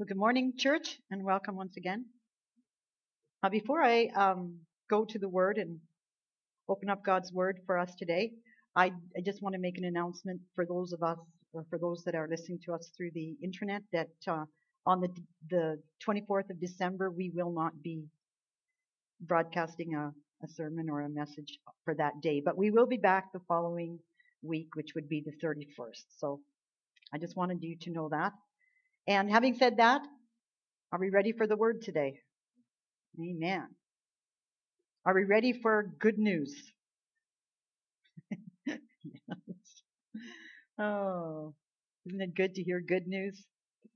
Well, good morning, church, and welcome once again. Before I go to the Word and open up God's Word for us today, I just want to make an announcement for those of us, or for those that are listening to us through the internet, that on the 24th of December, we will not be broadcasting a sermon or a message for that day, but we will be back the following week, which would be the 31st. So I just wanted you to know that. And having said that, are we ready for the Word today? Amen. Are we ready for good news? Yes. Oh, isn't it good to hear good news?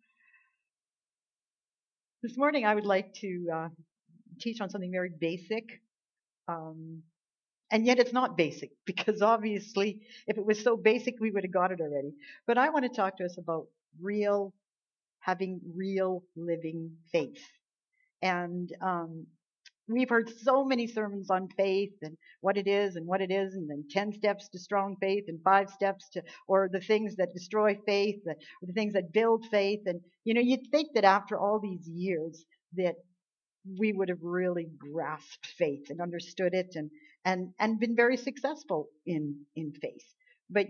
This morning I would like to teach on something very basic. Um, and yet it's not basic because obviously if it was so basic we would have got it already. But I want to talk to us about having real living faith. And we've heard so many sermons on faith and what it is and what it isn't, and 10 steps to strong faith and 5 steps to, or the things that destroy faith, the things that build faith. And, you'd think that after all these years that we would have really grasped faith and understood it and been very successful in faith. But,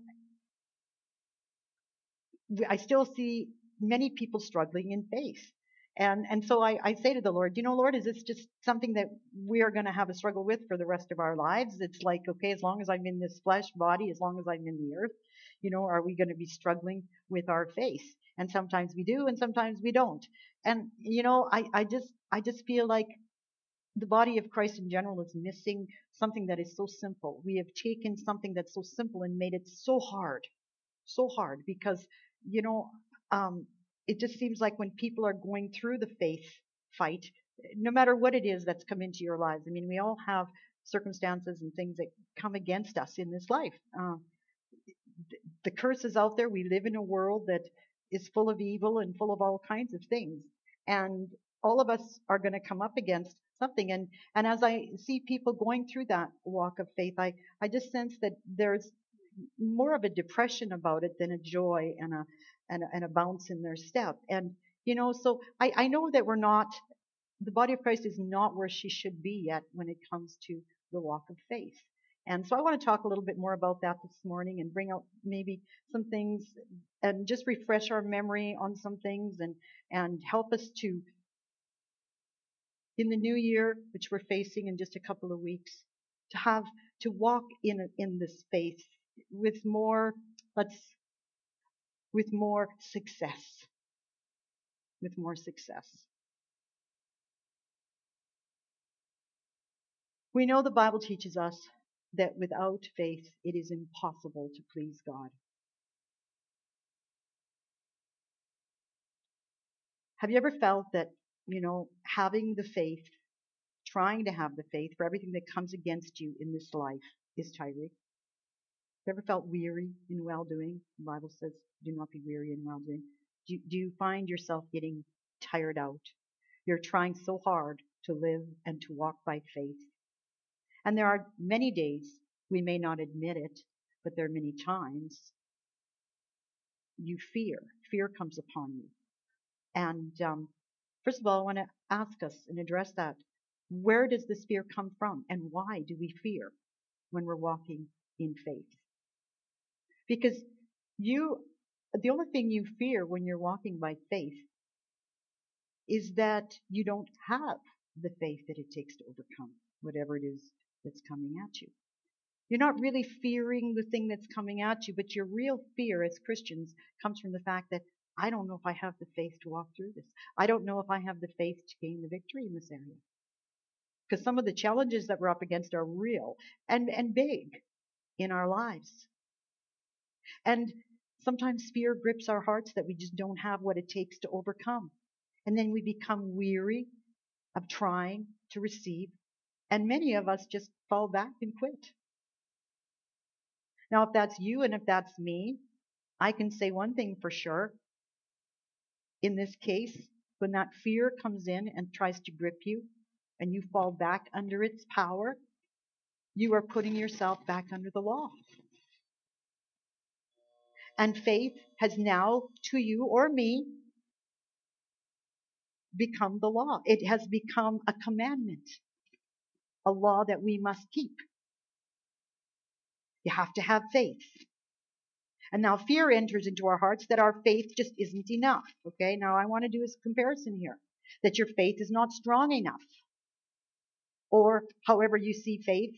I still see many people struggling in faith. And so I say to the Lord, Lord, is this just something that we are going to have a struggle with for the rest of our lives? It's like, okay, as long as I'm in this flesh body, as long as I'm in the earth, are we going to be struggling with our faith? And sometimes we do, and sometimes we don't. And, I just feel like the body of Christ in general is missing something that is so simple. We have taken something that's so simple and made it so hard because, you know, um, it just seems like when people are going through the faith fight, no matter what it is that's come into your lives, I mean, we all have circumstances and things that come against us in this life. The curse is out there. We live in a world that is full of evil and full of all kinds of things. And all of us are going to come up against something. And as I see people going through that walk of faith, I just sense that there's more of a depression about it than a joy and a bounce in their step. And, so I know that the body of Christ is not where she should be yet when it comes to the walk of faith. And so I want to talk a little bit more about that this morning and bring out maybe some things and just refresh our memory on some things and help us to, in the new year, which we're facing in just a couple of weeks, to walk in this faith with more success. With more success. We know the Bible teaches us that without faith it is impossible to please God. Have you ever felt that, having the faith, trying to have the faith for everything that comes against you in this life is tiring? Have you ever felt weary in well-doing? The Bible says, do not be weary in well-doing. Do you find yourself getting tired out? You're trying so hard to live and to walk by faith. And there are many days, we may not admit it, but there are many times you fear. Fear comes upon you. And first of all, I want to ask us and address that. Where does this fear come from? And why do we fear when we're walking in faith? Because the only thing you fear when you're walking by faith is that you don't have the faith that it takes to overcome whatever it is that's coming at you. You're not really fearing the thing that's coming at you, but your real fear as Christians comes from the fact that I don't know if I have the faith to walk through this. I don't know if I have the faith to gain the victory in this area. Because some of the challenges that we're up against are real and big in our lives. And sometimes fear grips our hearts that we just don't have what it takes to overcome. And then we become weary of trying to receive. And many of us just fall back and quit. Now, if that's you and if that's me, I can say one thing for sure. In this case, when that fear comes in and tries to grip you and you fall back under its power, you are putting yourself back under the law. And faith has now, to you or me, become the law. It has become a commandment, a law that we must keep. You have to have faith. And now fear enters into our hearts that our faith just isn't enough. Okay, now I want to do a comparison here, that your faith is not strong enough. Or however you see faith,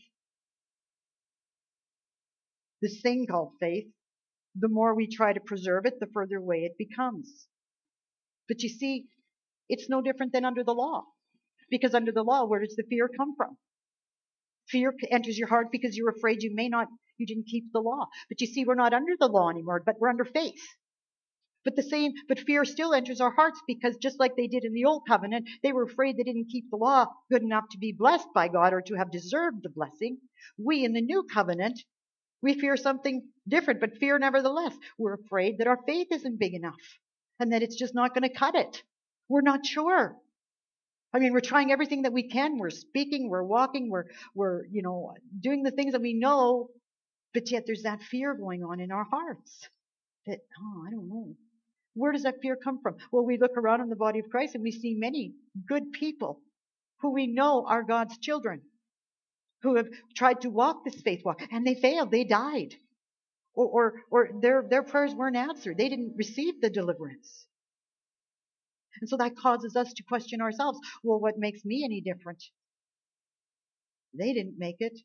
this thing called faith, the more we try to preserve it, the further away it becomes. But you see, it's no different than under the law. Because under the law, where does the fear come from? Fear enters your heart because you're afraid you didn't keep the law. But you see, we're not under the law anymore, but we're under faith. But fear still enters our hearts because just like they did in the old covenant, they were afraid they didn't keep the law good enough to be blessed by God or to have deserved the blessing. We in the new covenant, we fear something different, but fear nevertheless. We're afraid that our faith isn't big enough and that it's just not going to cut it. We're not sure. I mean, we're trying everything that we can. We're speaking, we're walking, we're doing the things that we know, but yet there's that fear going on in our hearts that, I don't know. Where does that fear come from? Well, we look around in the body of Christ and we see many good people who we know are God's children, who have tried to walk this faith walk, and they failed. They died. Or their prayers weren't answered. They didn't receive the deliverance. And so that causes us to question ourselves. Well, what makes me any different? They didn't make it.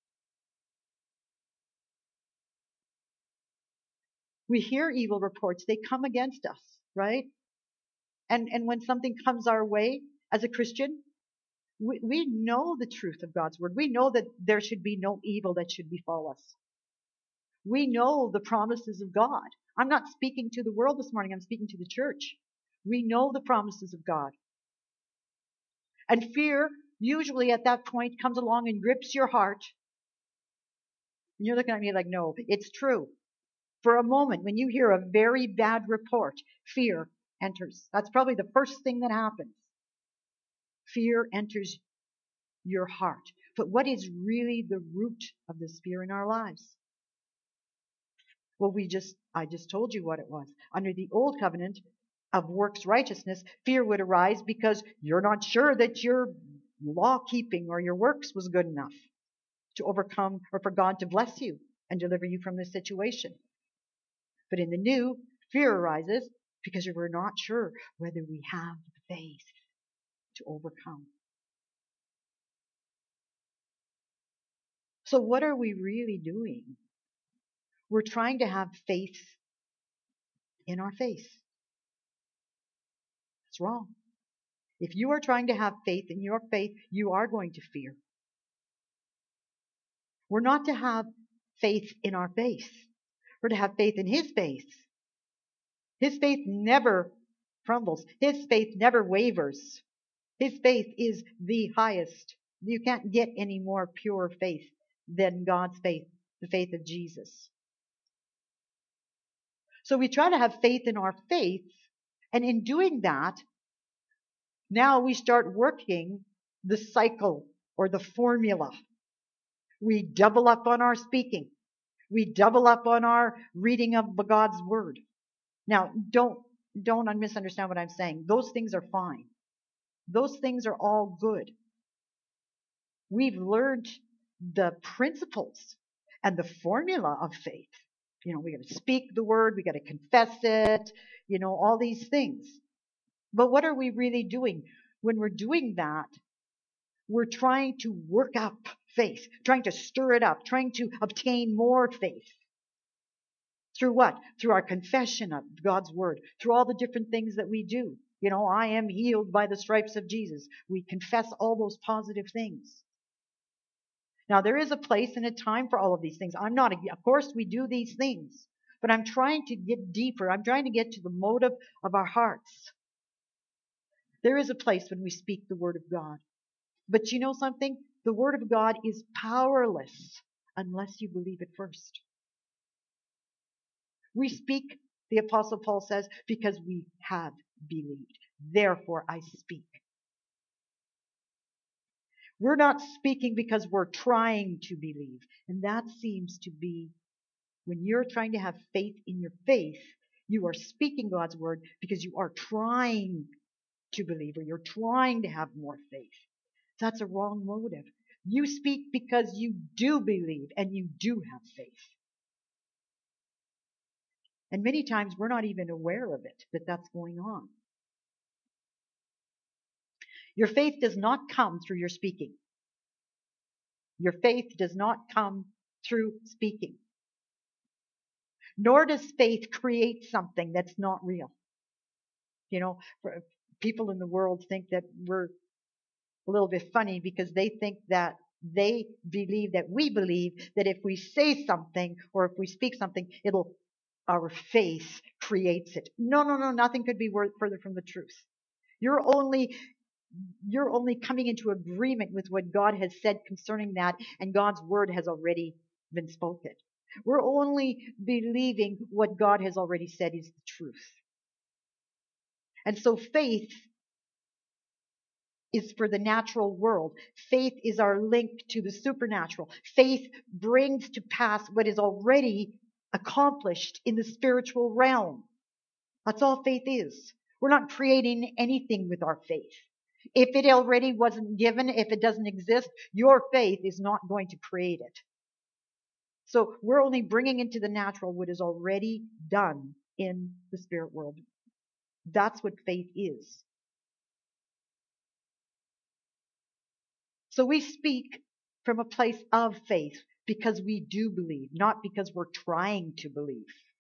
We hear evil reports. They come against us, right? And when something comes our way as a Christian, we know the truth of God's word. We know that there should be no evil that should befall us. We know the promises of God. I'm not speaking to the world this morning. I'm speaking to the church. We know the promises of God. And fear usually at that point comes along and grips your heart. And you're looking at me like, no, it's true. For a moment, when you hear a very bad report, fear enters. That's probably the first thing that happens. Fear enters your heart. But what is really the root of this fear in our lives? Well, I just told you what it was. Under the old covenant of works righteousness, fear would arise because you're not sure that your law keeping or your works was good enough to overcome or for God to bless you and deliver you from this situation. But in the new, fear arises because we're not sure whether we have the faith to overcome. So what are we really doing? We're trying to have faith in our faith. It's wrong. If you are trying to have faith in your faith, you are going to fear. We're not to have faith in our faith. We're to have faith in His faith. His faith never crumbles. His faith never wavers. His faith is the highest. You can't get any more pure faith than God's faith, the faith of Jesus. So we try to have faith in our faith, and in doing that, now we start working the cycle or the formula. We double up on our speaking. We double up on our reading of God's word. Now, don't misunderstand what I'm saying. Those things are fine. Those things are all good. We've learned the principles and the formula of faith. We got to speak the word. We got to confess it. All these things. But what are we really doing? When we're doing that, we're trying to work up faith, trying to stir it up, trying to obtain more faith. Through what? Through our confession of God's word, through all the different things that we do. I am healed by the stripes of Jesus. We confess all those positive things. Now, there is a place and a time for all of these things. Of course, we do these things, but I'm trying to get deeper. I'm trying to get to the motive of our hearts. There is a place when we speak the word of God. But you know something? The word of God is powerless unless you believe it first. We speak, the Apostle Paul says, because we have believed. Therefore, I speak. We're not speaking because we're trying to believe. And that seems to be, when you're trying to have faith in your faith, you are speaking God's word because you are trying to believe, or you're trying to have more faith. That's a wrong motive. You speak because you do believe and you do have faith. And many times we're not even aware of it, that that's going on. Your faith does not come through your speaking. Your faith does not come through speaking. Nor does faith create something that's not real. You know, people in the world think that we're a little bit funny because they think that they believe that we believe that if we say something or if we speak something, our faith creates it. No, nothing could be further from the truth. You're only coming into agreement with what God has said concerning that, and God's word has already been spoken. We're only believing what God has already said is the truth. And so faith is for the natural world. Faith is our link to the supernatural. Faith brings to pass what is already accomplished in the spiritual realm. That's all faith is. We're not creating anything with our faith. If it already wasn't given, if it doesn't exist, your faith is not going to create it. So we're only bringing into the natural what is already done in the spirit world. That's what faith is. So we speak from a place of faith because we do believe, not because we're trying to believe.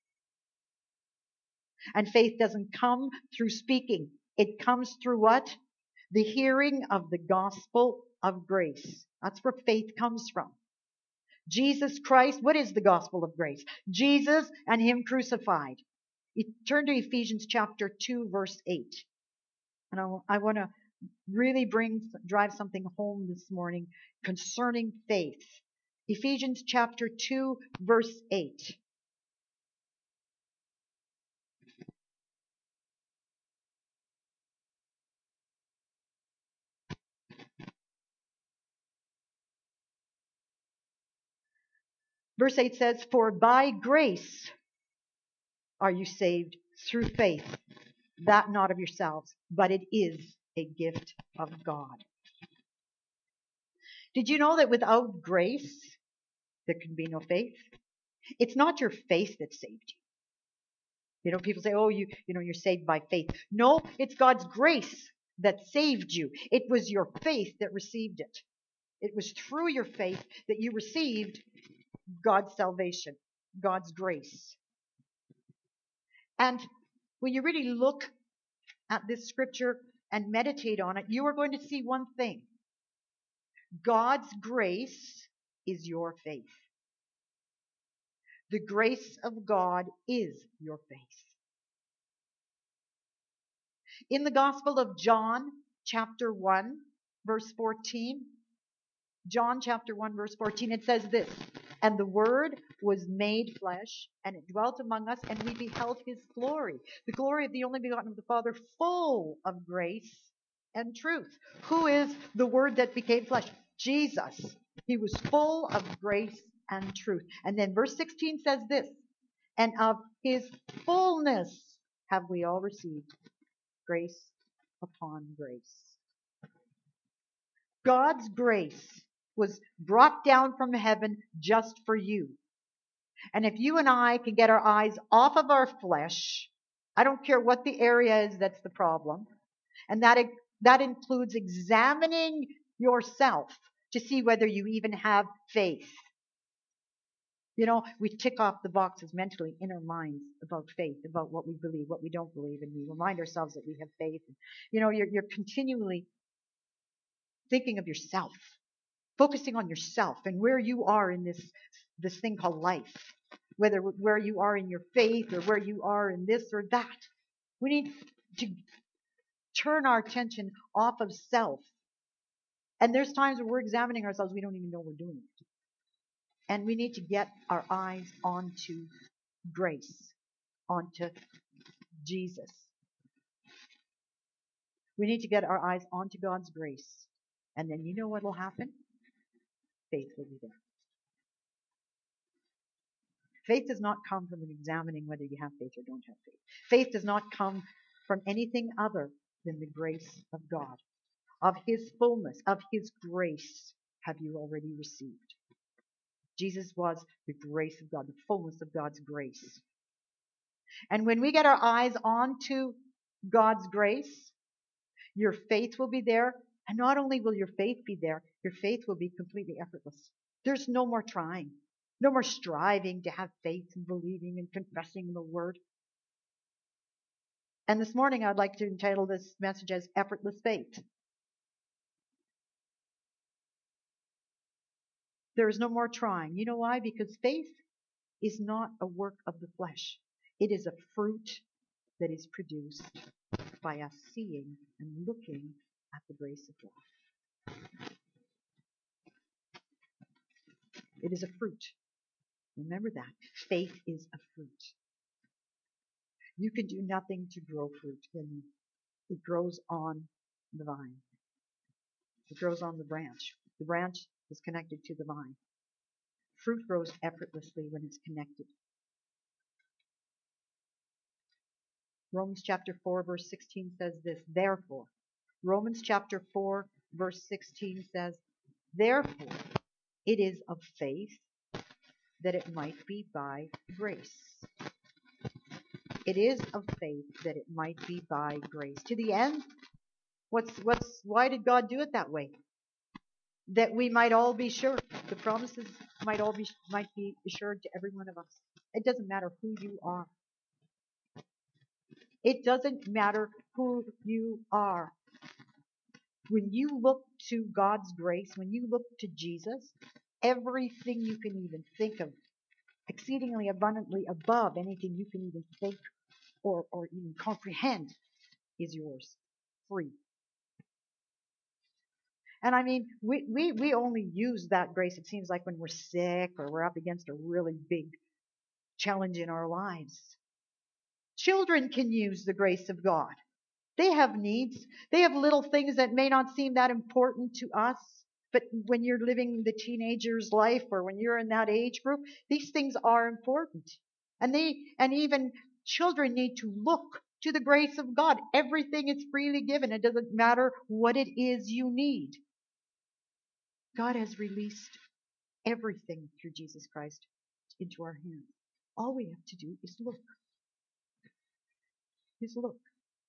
And faith doesn't come through speaking. It comes through what? The hearing of the gospel of grace. That's where faith comes from. Jesus Christ, what is the gospel of grace? Jesus and Him crucified. Turn to Ephesians chapter 2, verse 8. And I want to really drive something home this morning concerning faith. Ephesians chapter 2, verse 8. Verse 8 says, "For by grace are you saved through faith, that not of yourselves, but it is a gift of God." Did you know that without grace, there can be no faith? It's not your faith that saved you. You know, people say, "Oh, you're saved by faith." No, it's God's grace that saved you. It was your faith that received it. It was through your faith that you received God's salvation, God's grace. And when you really look at this scripture and meditate on it, you are going to see one thing. God's grace is your faith. The grace of God is your faith. In the Gospel of John, chapter 1, verse 14, John chapter 1, verse 14, it says this, "And the Word was made flesh, and it dwelt among us, and we beheld His glory, the glory of the only begotten of the Father, full of grace and truth." Who is the Word that became flesh? Jesus. He was full of grace and truth. And then verse 16 says this, "And of His fullness have we all received grace upon grace." God's grace was brought down from heaven just for you. And if you and I can get our eyes off of our flesh, I don't care what the area is that's the problem, and that includes examining yourself to see whether you even have faith. You know, we tick off the boxes mentally in our minds about faith, about what we believe, what we don't believe, and we remind ourselves that we have faith. You know, you're continually thinking of yourself, focusing on yourself and where you are in this thing called life, where you are in your faith or where you are in this or that. We need to turn our attention off of self. And there's times where we're examining ourselves, we don't even know we're doing it. And we need to get our eyes onto grace, onto Jesus. We need to get our eyes onto God's grace. And then you know what will happen? Faith will be there. Faith does not come from examining whether you have faith or don't have faith. Faith does not come from anything other than the grace of God. Of his fullness, of his grace have you already received. Jesus was the grace of God, the fullness of God's grace. And when we get our eyes onto God's grace, your faith will be there. And not only will your faith be there, your faith will be completely effortless. There's no more trying, no more striving to have faith and believing and confessing the word. And this morning I'd like to entitle this message as Effortless Faith. There is no more trying. You know why? Because faith is not a work of the flesh. It is a fruit that is produced by us seeing and looking at the grace of God. It is a fruit. Remember that. Faith is a fruit. You can do nothing to grow fruit. And it grows on the vine. It grows on the branch. The branch is connected to the vine. Fruit grows effortlessly when it's connected. Romans chapter 4 verse 16 says this, therefore. Romans chapter 4 verse 16 says, therefore it is of faith that it might be by grace. It is of faith that it might be by grace. To the end, why did God do it that way? That we might all be sure. The promises might be assured to every one of us. It doesn't matter who you are. It doesn't matter who you are. When you look to God's grace, when you look to Jesus, everything you can even think of, exceedingly abundantly above anything you can even think or even comprehend, is yours, free. And I mean, we only use that grace, it seems like, when we're sick or we're up against a really big challenge in our lives. Children can use the grace of God. They have needs. They have little things that may not seem that important to us. But when you're living the teenager's life or when you're in that age group, these things are important. And even children need to look to the grace of God. Everything is freely given. It doesn't matter what it is you need. God has released everything through Jesus Christ into our hands. All we have to do is look. Is look.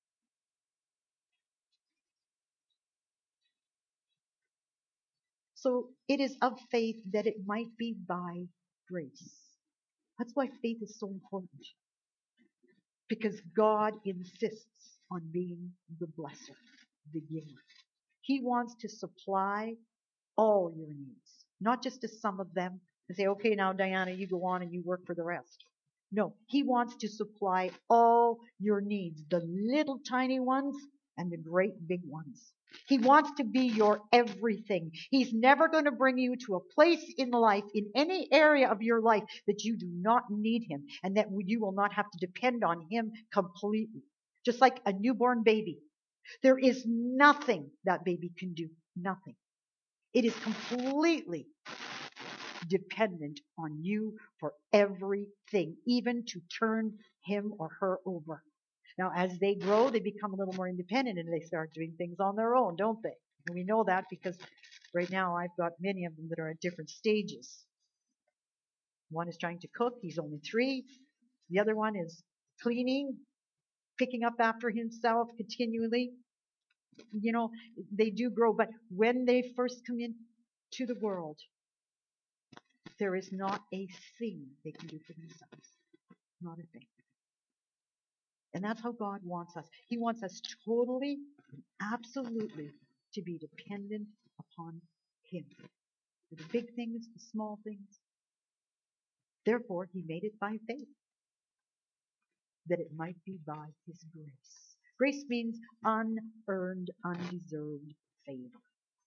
So it is of faith that it might be by grace. That's why faith is so important. Because God insists on being the blesser, the giver. He wants to supply all your needs, not just to some of them and say, okay, now Diana, you go on and you work for the rest. No, he wants to supply all your needs, the little tiny ones and the great big ones. He wants to be your everything. He's never going to bring you to a place in life, in any area of your life, that you do not need him and that you will not have to depend on him completely. Just like a newborn baby. There is nothing that baby can do. Nothing. It is completely dependent on you for everything, even to turn him or her over. Now, as they grow, they become a little more independent and they start doing things on their own, don't they? And we know that because right now I've got many of them that are at different stages. One is trying to cook. He's only 3. The other one is cleaning, picking up after himself continually. You know, they do grow, but when they first come into the world, there is not a thing they can do for themselves. Not a thing. And that's how God wants us. He wants us totally, absolutely to be dependent upon him. For the big things, the small things. Therefore, he made it by faith, that it might be by his grace. Grace means unearned, undeserved favor.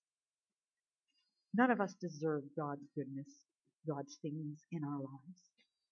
None of us deserve God's goodness, God's things in our lives.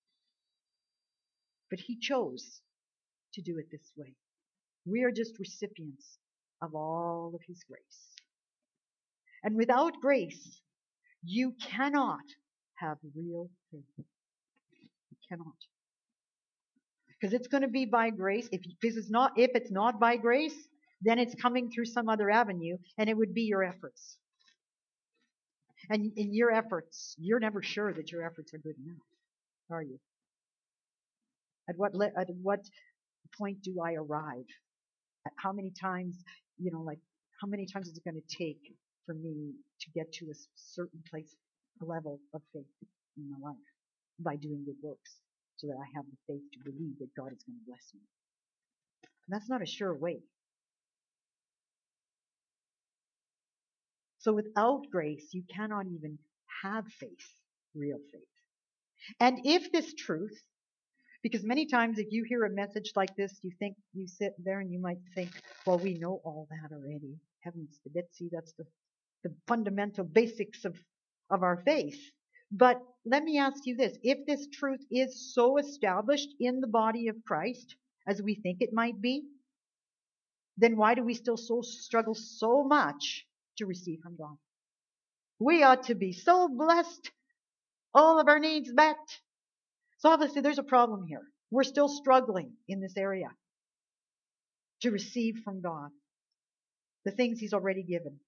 But he chose to do it this way. We are just recipients of all of his grace. And without grace, you cannot have real faith. You cannot. Because it's going to be by grace. If it's not by grace, then it's coming through some other avenue, and it would be your efforts. And in your efforts, you're never sure that your efforts are good enough, are you? At what point do I arrive? At how many times, how many times is it going to take for me to get to a certain place, a level of faith in my life by doing good works, so that I have the faith to believe that God is going to bless me? And that's not a sure way. So without grace, you cannot even have faith, real faith. And if this truth, because many times if you hear a message like this, you sit there and you might think, well, we know all that already. Heavens to Bitsy, that's the fundamental basics of our faith. But let me ask you this. If this truth is so established in the body of Christ as we think it might be, then why do we still struggle so much to receive from God? We ought to be so blessed, all of our needs met. So obviously there's a problem here. We're still struggling in this area to receive from God the things He's already given.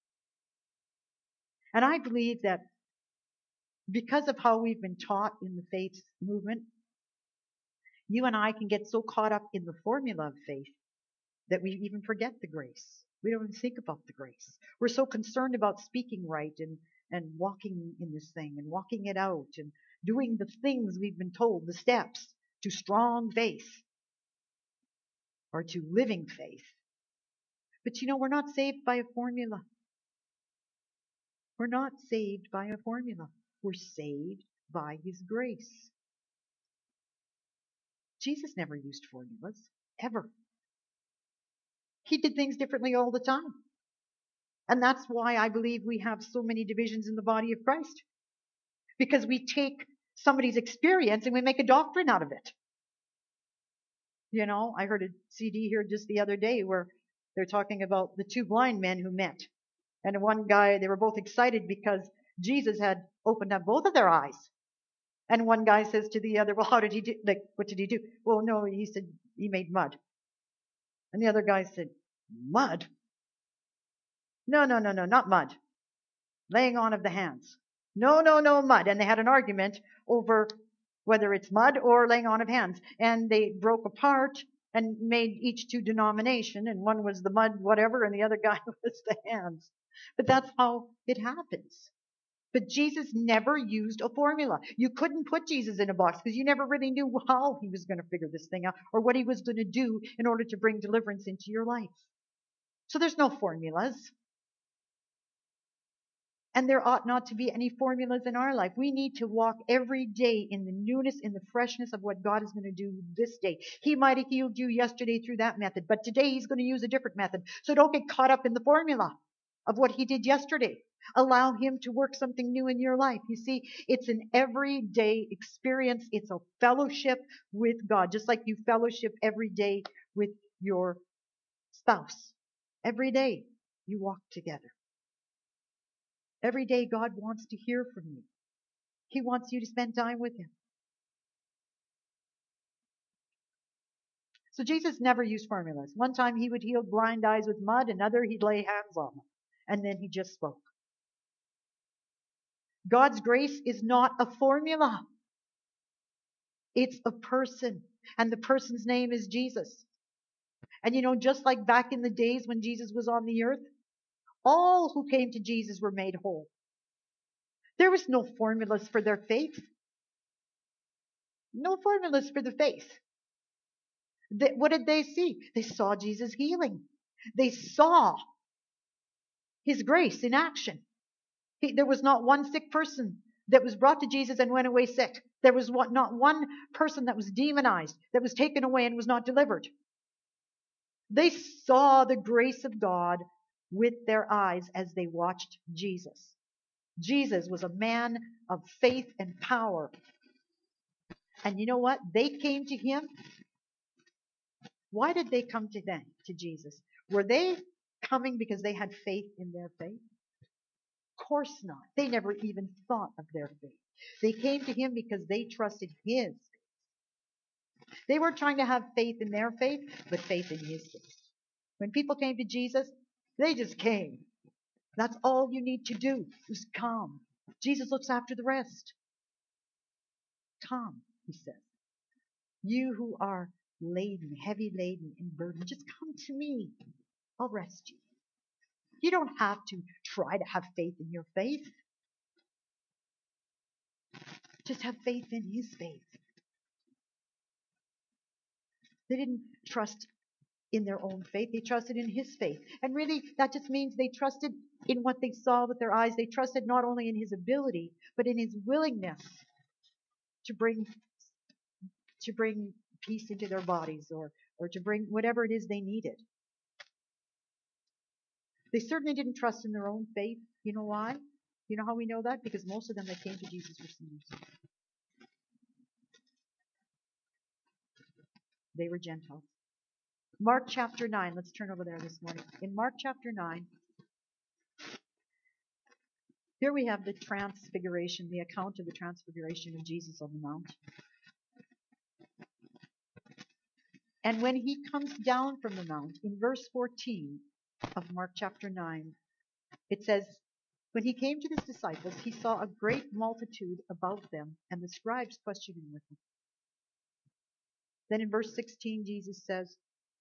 And I believe that because of how we've been taught in the faith movement, you and I can get so caught up in the formula of faith that we even forget the grace. We don't even think about the grace. We're so concerned about speaking right and walking in this thing and walking it out and doing the things we've been told, the steps to strong faith or to living faith. But we're not saved by a formula. We're not saved by a formula. We're saved by His grace. Jesus never used formulas, ever. He did things differently all the time. And that's why I believe we have so many divisions in the body of Christ. Because we take somebody's experience and we make a doctrine out of it. I heard a CD here just the other day where they're talking about the two blind men who met. And one guy, they were both excited because Jesus had opened up both of their eyes. And one guy says to the other, well, how did he do? What did he do? Well, no, he said he made mud. And the other guy said, mud? No, not mud. Laying on of the hands. No, mud. And they had an argument over whether it's mud or laying on of hands. And they broke apart and made each two denomination. And one was the mud whatever, and the other guy was the hands. But that's how it happens. But Jesus never used a formula. You couldn't put Jesus in a box because you never really knew how He was going to figure this thing out or what He was going to do in order to bring deliverance into your life. So there's no formulas. And there ought not to be any formulas in our life. We need to walk every day in the newness, in the freshness of what God is going to do this day. He might have healed you yesterday through that method, but today He's going to use a different method. So don't get caught up in the formula of what He did yesterday. Allow Him to work something new in your life. You see, it's an everyday experience. It's a fellowship with God, just like you fellowship every day with your spouse. Every day you walk together. Every day God wants to hear from you. He wants you to spend time with Him. So Jesus never used formulas. One time He would heal blind eyes with mud, another He'd lay hands on them. And then He just spoke. God's grace is not a formula. It's a person. And the person's name is Jesus. And just like back in the days when Jesus was on the earth, all who came to Jesus were made whole. There was no formulas for their faith. No formulas for the faith. What did they see? They saw Jesus healing. They saw His grace in action. There was not one sick person that was brought to Jesus and went away sick. There was not one person that was demonized, that was taken away and was not delivered. They saw the grace of God with their eyes as they watched Jesus. Jesus was a man of faith and power. And you know what? They came to Him. Why did they come to Jesus? Were they coming because they had faith in their faith? Of course not. They never even thought of their faith. They came to Him because they trusted His faith. They weren't trying to have faith in their faith, but faith in His faith. When people came to Jesus, they just came. That's all you need to do is come. Jesus looks after the rest. Come, he says. You who are laden, heavy laden and burdened, just come to me. I'll rest you. You don't have to try to have faith in your faith. Just have faith in his faith. They didn't trust in their own faith. They trusted in his faith. And really, that just means they trusted in what they saw with their eyes. They trusted not only in his ability, but in his willingness to bring peace into their bodies or to bring whatever it is they needed. They certainly didn't trust in their own faith. You know why? You know how we know that? Because most of them that came to Jesus were sinners. They were Gentiles. Mark chapter 9. Let's turn over there this morning. In Mark chapter 9, here we have the transfiguration, the account of the transfiguration of Jesus on the mount. And when he comes down from the mount, in verse 14 of Mark chapter 9, it says, when he came to his disciples, he saw a great multitude about them, and the scribes questioning with him. Then in verse 16, Jesus says,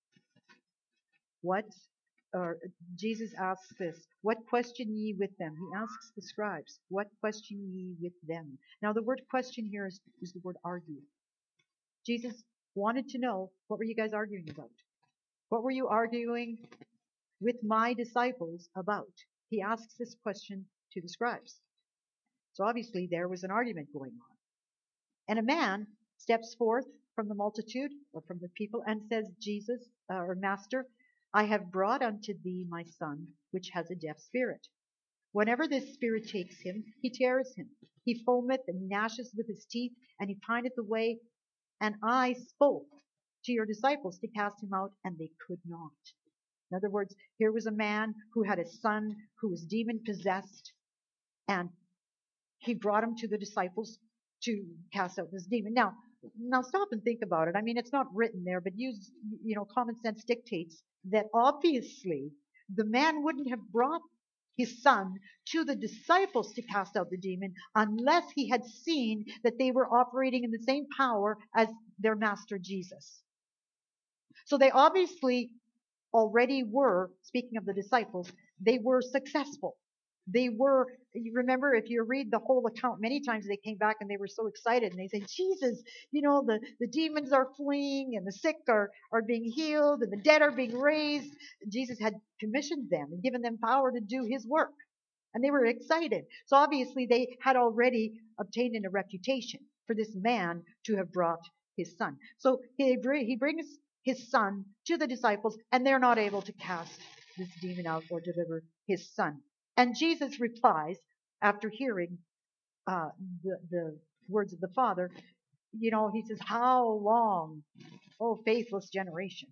Jesus asks this, what question ye with them? He asks the scribes, what question ye with them? Now the word question here is the word argue. Jesus wanted to know, what were you guys arguing about? What were you arguing with my disciples about? He asks this question to the scribes. So obviously there was an argument going on. And a man steps forth from the multitude or from the people and says, Jesus, or Master, I have brought unto thee my son, which has a deaf spirit. Whenever this spirit takes him, he tears him. He foameth and gnasheth with his teeth, and he pineth away. And I spoke to your disciples to cast him out, and they could not. In other words, here was a man who had a son who was demon-possessed, and he brought him to the disciples to cast out this demon. Now stop and think about it. I mean, it's not written there, but common sense dictates that obviously the man wouldn't have brought his son to the disciples to cast out the demon unless he had seen that they were operating in the same power as their master Jesus. So they obviously already were, speaking of the disciples, they were successful. You remember, if you read the whole account, many times they came back and they were so excited and they said, Jesus, the demons are fleeing and the sick are being healed and the dead are being raised. Jesus had commissioned them and given them power to do his work. And they were excited. So obviously they had already obtained a reputation for this man to have brought his son. So he brings his son to the disciples, and they're not able to cast this demon out or deliver his son. And Jesus replies, after hearing the words of the Father, he says, how long, oh faithless generation,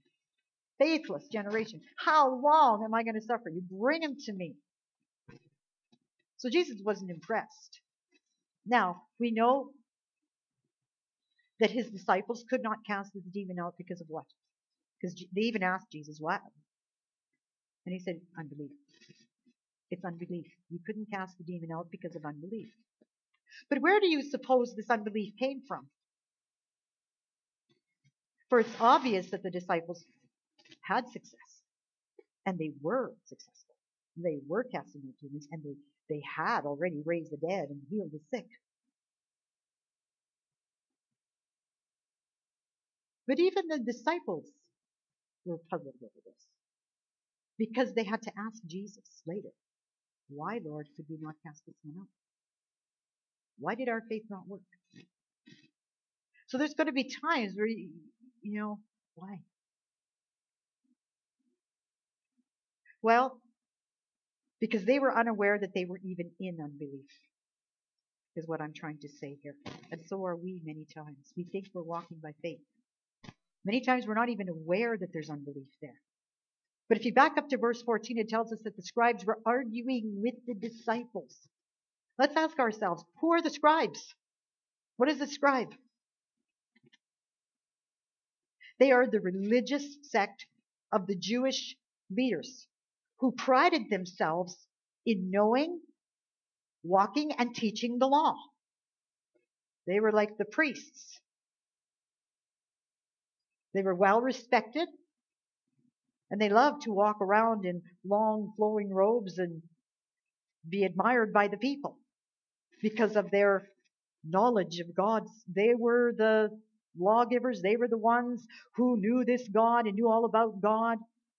how long am I going to suffer you? Bring him to me. So Jesus wasn't impressed. Now, we know that his disciples could not cast this demon out because of what? Because they even asked Jesus, why? And he said, unbelief. It's unbelief. You couldn't cast the demon out because of unbelief. But where do you suppose this unbelief came from? For it's obvious that the disciples had success. And they were successful. They were casting out demons, and they had already raised the dead and healed the sick. But even the disciples were puzzled over this, because they had to ask Jesus later, why, Lord, could we not cast this one out? Why did our faith not work? So there's going to be times where, why? Well, because they were unaware that they were even in unbelief, is what I'm trying to say here. And so are we many times. We think we're walking by faith. Many times we're not even aware that there's unbelief there. But if you back up to verse 14, it tells us that the scribes were arguing with the disciples. Let's ask ourselves, who are the scribes? What is a scribe? They are the religious sect of the Jewish leaders who prided themselves in knowing, walking, and teaching the law. They were like the priests. They were well respected, and they loved to walk around in long flowing robes and be admired by the people because of their knowledge of God. They were the lawgivers. They were the ones who knew this God and knew all about God.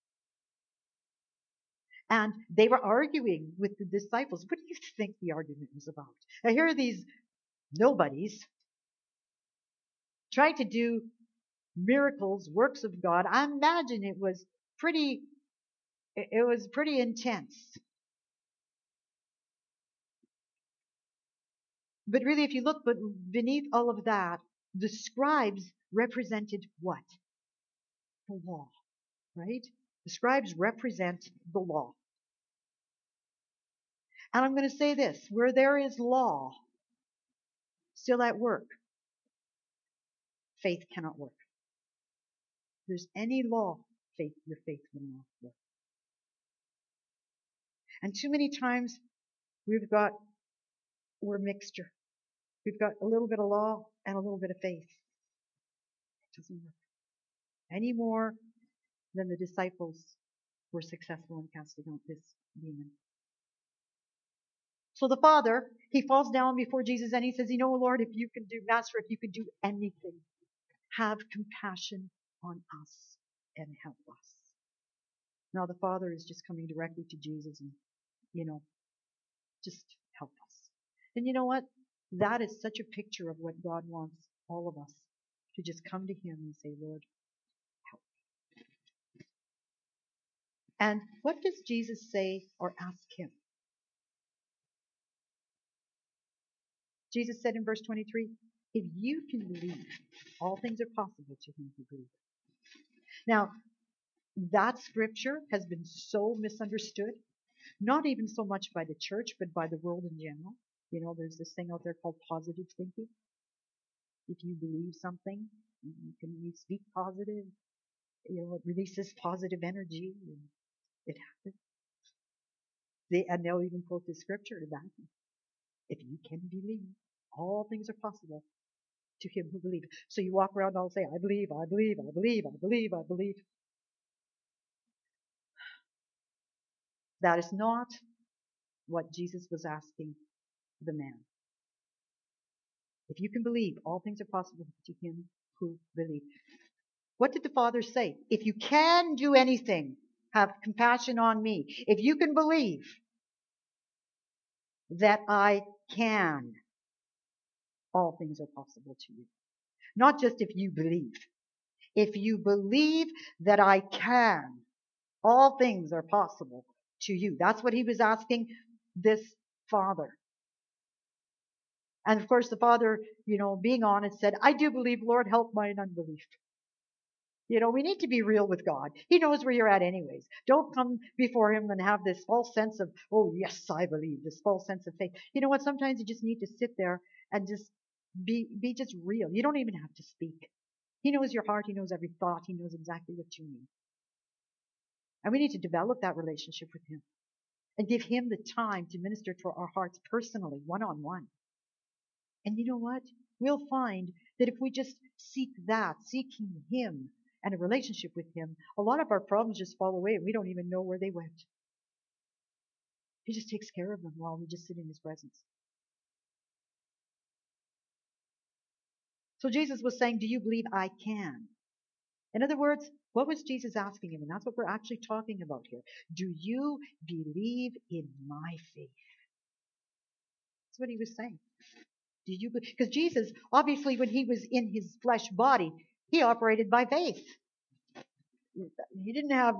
And they were arguing with the disciples. What do you think the argument was about? Now, here are these nobodies trying to do miracles, works of God. I imagine it was pretty intense. But really, if you look beneath all of that, the scribes represented what? The law, right? The scribes represent the law. And I'm going to say this, where there is law still at work, faith cannot work. If there's any law, your faith will not work. And too many times we're a mixture. We've got a little bit of law and a little bit of faith. It doesn't work any more than the disciples were successful in casting out this demon. So the father, he falls down before Jesus and he says, Lord, Master, if you could do anything, have compassion on us and help us. Now the father is just coming directly to Jesus and, just help us. And you know what? That is such a picture of what God wants all of us to just come to him and say, Lord, help me. And what does Jesus say or ask him? Jesus said in verse 23, if you can believe, all things are possible to him who believes. Now, that scripture has been so misunderstood, not even so much by the church, but by the world in general. There's this thing out there called positive thinking. If you believe something, you speak positive. It releases positive energy, and it happens. And they'll even quote the scripture to that. If you can believe, all things are possible to him who believes. So you walk around and all say, I believe, I believe, I believe, I believe, I believe. That is not what Jesus was asking the man. If you can believe, all things are possible to him who believes. What did the Father say? If you can do anything, have compassion on me. If you can believe that I can, all things are possible to you. Not just if you believe. If you believe that I can, all things are possible to you. That's what he was asking this father. And of course the father, being honest, said, I do believe, Lord, help mine unbelief. We need to be real with God. He knows where you're at anyways. Don't come before him and have this false sense of, oh yes, I believe, this false sense of faith. You know what? Sometimes you just need to sit there and just be just real. You don't even have to speak. He knows your heart. He knows every thought. He knows exactly what you need. And we need to develop that relationship with him and give him the time to minister to our hearts personally, one-on-one. And you know what? We'll find that if we just seeking him and a relationship with him, a lot of our problems just fall away and we don't even know where they went. He just takes care of them while we just sit in his presence. So Jesus was saying, do you believe I can? In other words, what was Jesus asking him? And that's what we're actually talking about here. Do you believe in my faith? That's what he was saying. Do you? Because Jesus, obviously, when he was in his flesh body, he operated by faith. He didn't have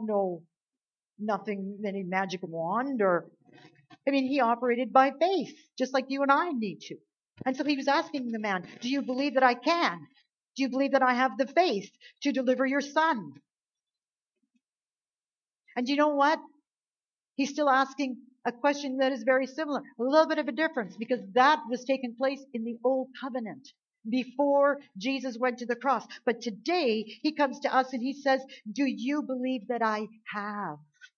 any magic wand he operated by faith, just like you and I need to. And so he was asking the man, do you believe that I can? Do you believe that I have the faith to deliver your son? And you know what? He's still asking a question that is very similar, a little bit of a difference, because that was taking place in the old covenant before Jesus went to the cross. But today he comes to us and he says, do you believe that I have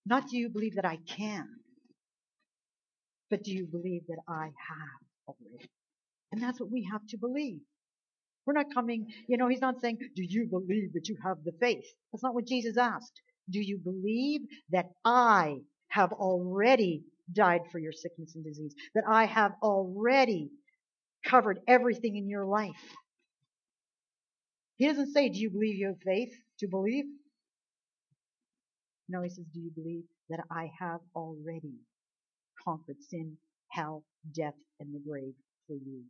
Not do you believe that I can, but do you believe that I have already? And that's what we have to believe. We're not coming, he's not saying, do you believe that you have the faith? That's not what Jesus asked. Do you believe that I have already died for your sickness and disease? That I have already covered everything in your life? He doesn't say, do you believe you have faith to believe? No, he says, do you believe that I have already conquered sin, hell, death, and the grave for you?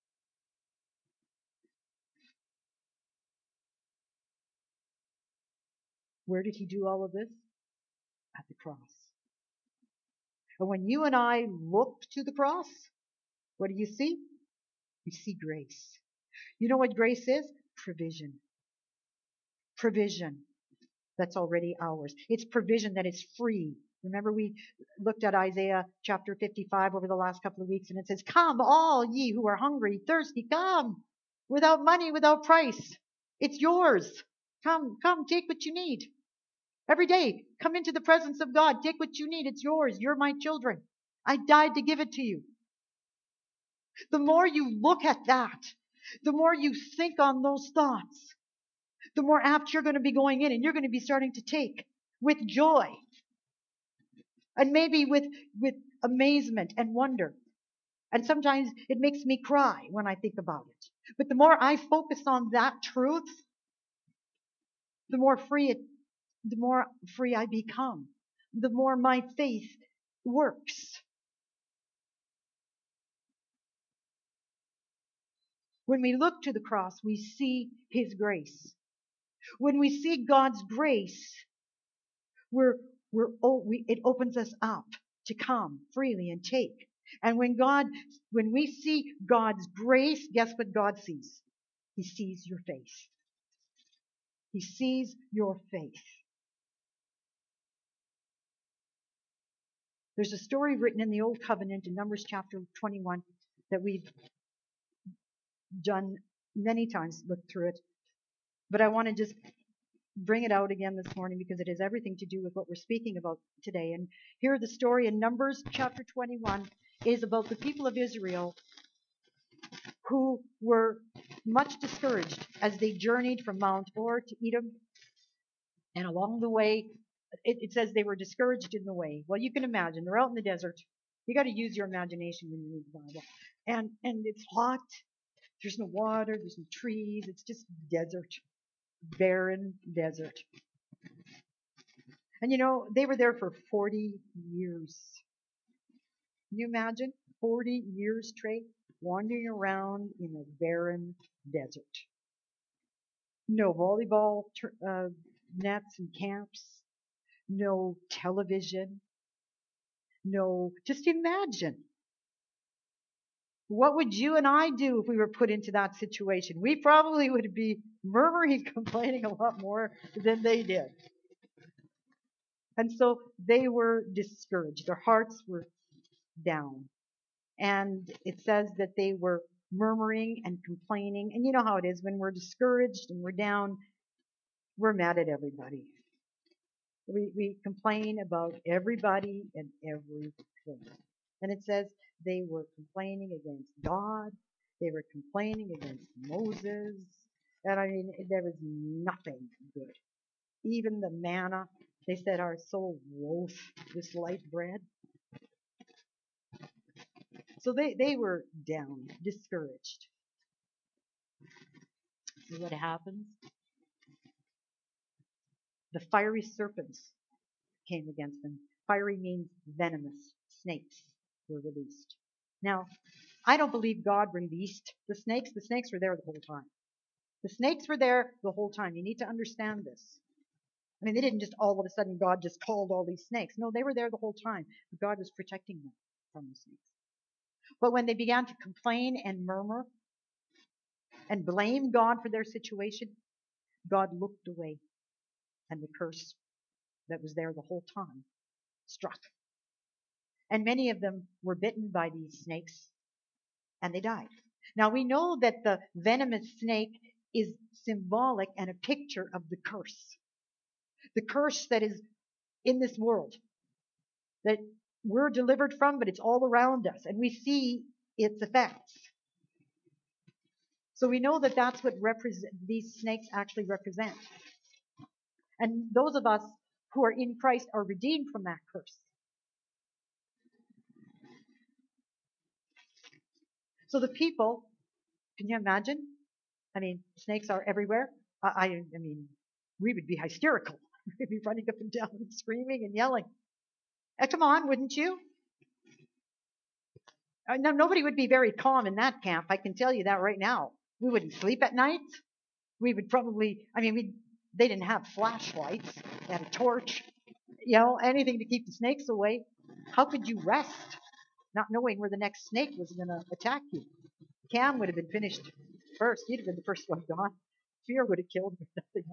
Where did he do all of this? At the cross. And when you and I look to the cross, what do you see? You see grace. You know what grace is? Provision. Provision that's already ours. It's provision that is free. Remember, we looked at Isaiah chapter 55 over the last couple of weeks, and it says, come, all ye who are hungry, thirsty, come. Without money, without price. It's yours. Come, take what you need. Every day, come into the presence of God. Take what you need. It's yours. You're my children. I died to give it to you. The more you look at that, the more you think on those thoughts, the more apt you're going to be going in, and you're going to be starting to take with joy and maybe with amazement and wonder. And sometimes it makes me cry when I think about it. But the more I focus on that truth, the more free I become, the more my faith works. When we look to the cross, we see his grace. When we see God's grace, it opens us up to come freely and take. And when we see God's grace, guess what God sees? He sees your faith. He sees your faith. There's a story written in the Old Covenant in Numbers chapter 21 that we've done many times, looked through it. But I want to just bring it out again this morning because it has everything to do with what we're speaking about today. And here the story in Numbers chapter 21 is about the people of Israel who were much discouraged as they journeyed from Mount Hor to Edom. And along the way, it says they were discouraged in the way. Well, you can imagine. They're out in the desert. You got to use your imagination when you read the Bible. And it's hot. There's no water. There's no trees. It's just desert. Barren desert. And they were there for 40 years. Can you imagine? 40 years straight wandering around in a barren desert. No volleyball nets and camps. No television. No, just imagine. What would you and I do if we were put into that situation? We probably would be murmuring, complaining a lot more than they did. And so they were discouraged. Their hearts were down. And it says that they were murmuring and complaining. And you know how it is when we're discouraged and we're down, we're mad at everybody. We complain about everybody and everything. And it says they were complaining against God. They were complaining against Moses. And there was nothing good. Even the manna, they said, our soul loathed this light bread. So they were down, discouraged. See what happens? The fiery serpents came against them. Fiery means venomous. Snakes were released. Now, I don't believe God released the snakes. The snakes were there the whole time. The snakes were there the whole time. You need to understand this. They didn't just all of a sudden God just called all these snakes. No, they were there the whole time. God was protecting them from the snakes. But when they began to complain and murmur and blame God for their situation, God looked away. And the curse that was there the whole time struck. And many of them were bitten by these snakes, and they died. Now we know that the venomous snake is symbolic and a picture of the curse. The curse that is in this world. that we're delivered from, but it's all around us, and we see its effects. So we know that that's what these snakes actually represent. And those of us who are in Christ are redeemed from that curse. So the people, can you imagine? I mean, snakes are everywhere. I mean, we would be hysterical. We'd be running up and down and screaming and yelling. Come on, wouldn't you? No, nobody would be very calm in that camp. I can tell you that right now. We wouldn't sleep at night. We would probably, they didn't have flashlights. They had a torch, anything to keep the snakes away. How could you rest not knowing where the next snake was going to attack you? Cam would have been finished first. He'd have been the first one gone. Fear would have killed him, nothing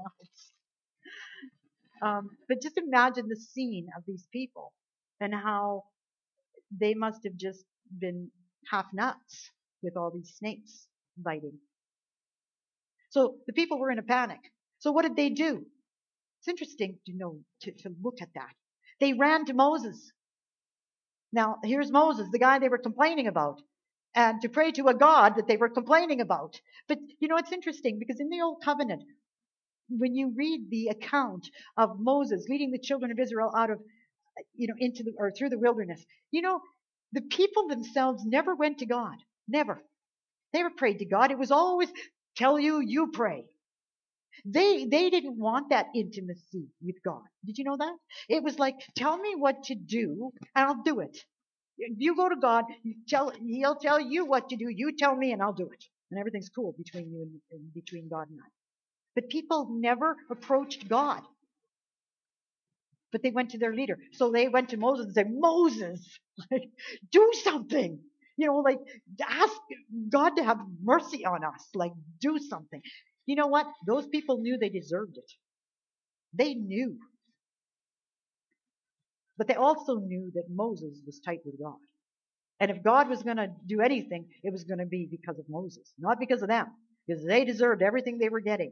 else. But just imagine the scene of these people and how they must have just been half nuts with all these snakes biting. So the people were in a panic. So what did they do? It's interesting to look at that. They ran to Moses. Now, here's Moses, the guy they were complaining about, and to pray to a God that they were complaining about. But, it's interesting because in the Old Covenant, when you read the account of Moses leading the children of Israel out of, through the wilderness, the people themselves never went to God. Never. Never prayed to God. It was always, tell you pray. They didn't want that intimacy with God. Did you know that? It was like, tell me what to do, and I'll do it. You go to God, He'll tell you what to do. You tell me, and I'll do it. And everything's cool between you and between God and I. But people never approached God. But they went to their leader. So they went to Moses and said, Moses, do something. Ask God to have mercy on us. Do something. You know what? Those people knew they deserved it. They knew. But they also knew that Moses was tight with God. And if God was going to do anything, it was going to be because of Moses, not because of them, because they deserved everything they were getting.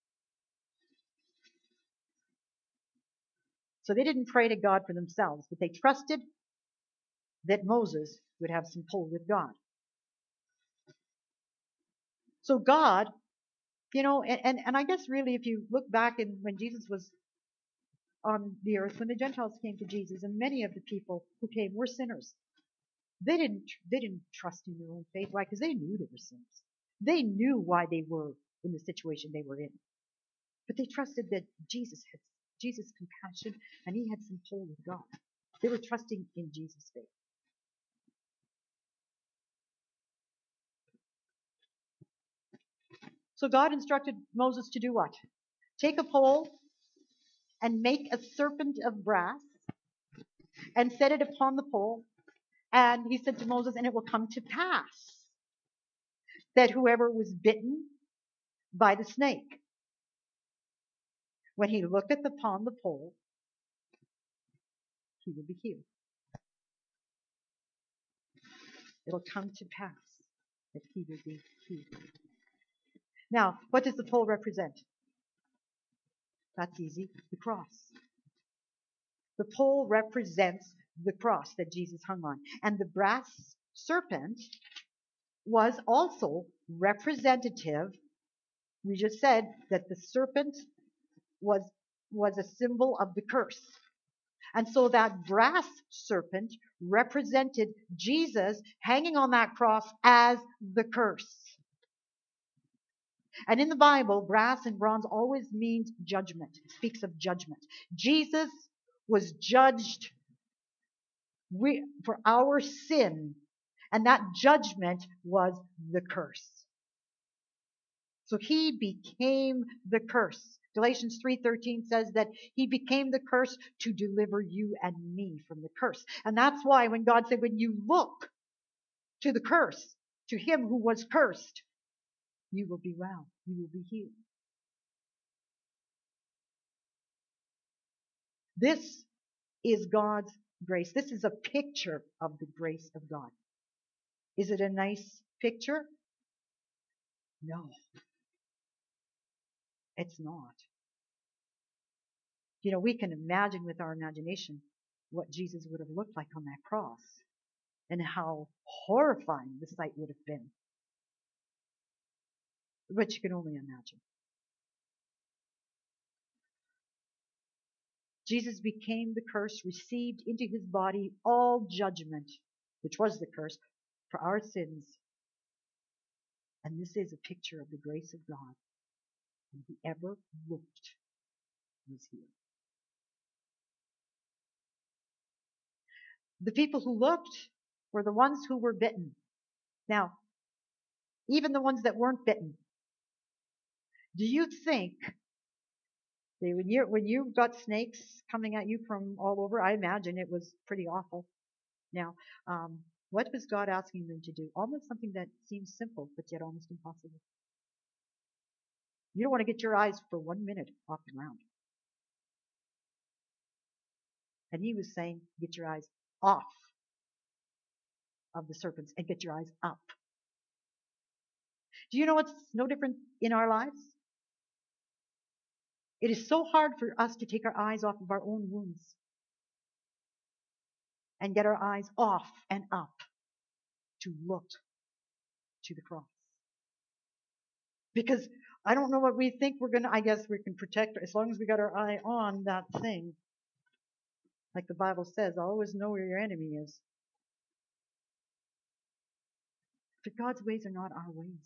So they didn't pray to God for themselves, but they trusted that Moses would have some pull with God. So God, and I guess really if you look back when Jesus was on the earth, when the Gentiles came to Jesus, and many of the people who came were sinners. They didn't trust in their own faith. Why? Because they knew they were sinners. They knew why they were in the situation they were in. But they trusted that Jesus had compassion, and he had some pull with God. They were trusting in Jesus' faith. So God instructed Moses to do what? Take a pole and make a serpent of brass and set it upon the pole. And he said to Moses, and it will come to pass that whoever was bitten by the snake, when he looketh upon the pole, he will be healed. It'll come to pass that he will be healed. Now, what does the pole represent? That's easy. The cross. The pole represents the cross that Jesus hung on. And the brass serpent was also representative. We just said that the serpent was a symbol of the curse. And so that brass serpent represented Jesus hanging on that cross as the curse. And in the Bible, brass and bronze always means judgment. It speaks of judgment. Jesus was judged for our sin, and that judgment was the curse. So he became the curse. Galatians 3:13 says that he became the curse to deliver you and me from the curse. And that's why when God said, when you look to the curse, to him who was cursed, you will be well, you will be healed. This is God's grace. This is a picture of the grace of God. Is it a nice picture? No. It's not. We can imagine with our imagination what Jesus would have looked like on that cross and how horrifying the sight would have been. But you can only imagine. Jesus became the curse, received into his body all judgment, which was the curse, for our sins. And this is a picture of the grace of God. And whoever looked was healed. The people who looked were the ones who were bitten. Now, even the ones that weren't bitten, do you think when you got snakes coming at you from all over, I imagine it was pretty awful. Now, what was God asking them to do? Almost something that seems simple, but yet almost impossible. You don't want to get your eyes for 1 minute off the ground. And he was saying, get your eyes off of the serpents and get your eyes up. Do you know what's no different in our lives? It is so hard for us to take our eyes off of our own wounds and get our eyes off and up to look to the cross. Because I don't know what we think I guess we can protect, as long as we got our eye on that thing. Like the Bible says, always know where your enemy is. But God's ways are not our ways.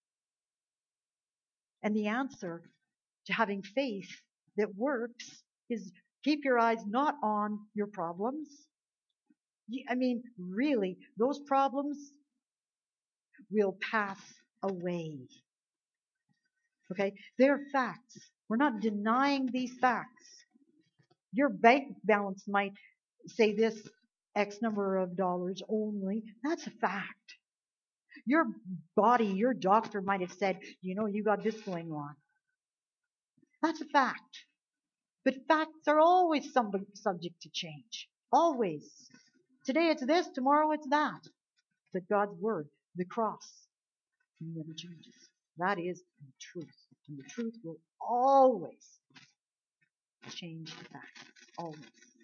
And the answer to having faith that works is keep your eyes not on your problems. I mean, really, those problems will pass away. Okay? They're facts. We're not denying these facts. Your bank balance might say this X number of dollars only. That's a fact. Your body, your doctor might have said, you got this going on. That's a fact. But facts are always subject to change. Always. Today it's this, tomorrow it's that. But God's word, the cross, never changes. That is the truth. And the truth will always change the facts. Always.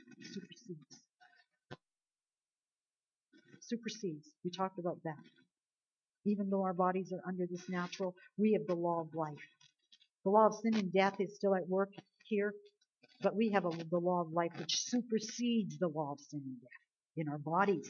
Supersedes. We talked about that. Even though our bodies are under this natural, we have the law of life. The law of sin and death is still at work here, but we have the law of life which supersedes the law of sin and death in our bodies.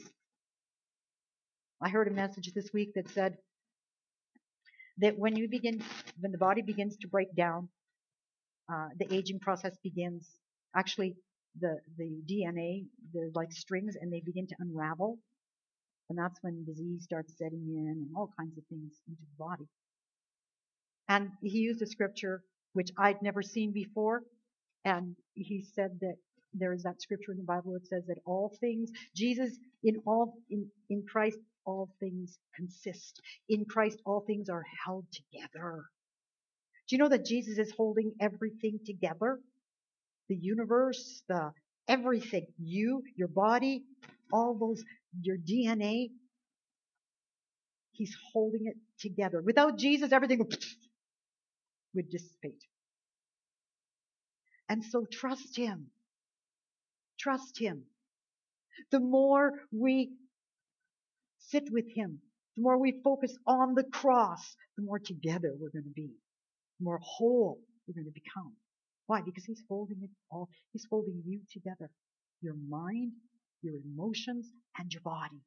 I heard a message this week that said that when the body begins to break down, the aging process begins. Actually, the DNA, they're like strings, and they begin to unravel. And that's when disease starts setting in and all kinds of things into the body. And he used a scripture which I'd never seen before. And he said that there is that scripture in the Bible that says that all things, Jesus, in Christ, all things consist. In Christ, all things are held together. Do you know that Jesus is holding everything together? The universe, everything. You, your body, all those, your DNA. He's holding it together. Without Jesus, everything would dissipate. And so trust Him. Trust Him. The more we sit with Him, the more we focus on the cross, the more together we're going to be. The more whole we're going to become. Why? Because He's holding it all. He's holding you together. Your mind, your emotions, and your body.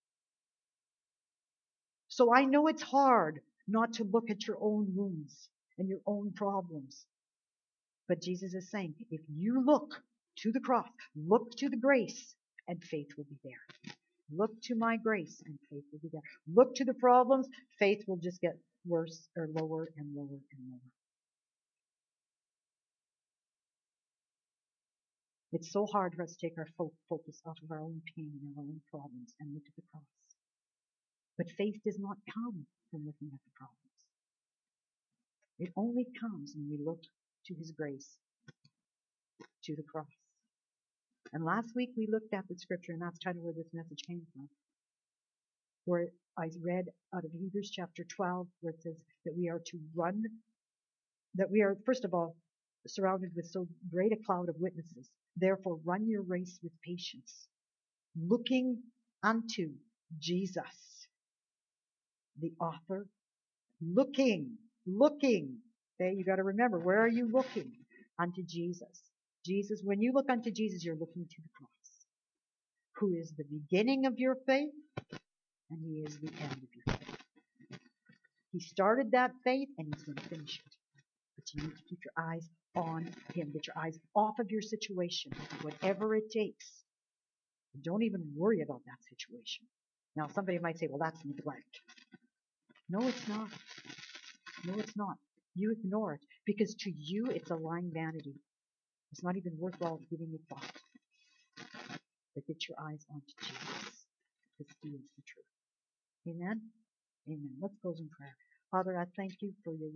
So I know it's hard not to look at your own wounds and your own problems. But Jesus is saying, if you look to the cross, look to the grace, and faith will be there. Look to my grace, and faith will be there. Look to the problems, faith will just get worse or lower and lower and lower. It's so hard for us to take our focus off of our own pain and our own problems and look at the cross. But faith does not come from looking at the problems. It only comes when we look to His grace, to the cross. And last week we looked at the scripture, and that's kind of where this message came from, where I read out of Hebrews chapter 12, where it says that we are to run, that we are, first of all, surrounded with so great a cloud of witnesses. Therefore, run your race with patience, looking unto Jesus, the author. Looking. Okay, you got to remember, where are you looking? Unto Jesus. Jesus, when you look unto Jesus, you're looking to the cross, who is the beginning of your faith, and he is the end of your faith. He started that faith, and he's going to finish it. But you need to keep your eyes on him. Get your eyes off of your situation, whatever it takes. And don't even worry about that situation. Now, somebody might say, well, that's neglect. No, it's not. No, it's not. You ignore it because to you it's a lying vanity. It's not even worthwhile giving it thought. But get your eyes onto Jesus because he is the truth. Amen? Amen. Let's close in prayer. Father, I thank you for your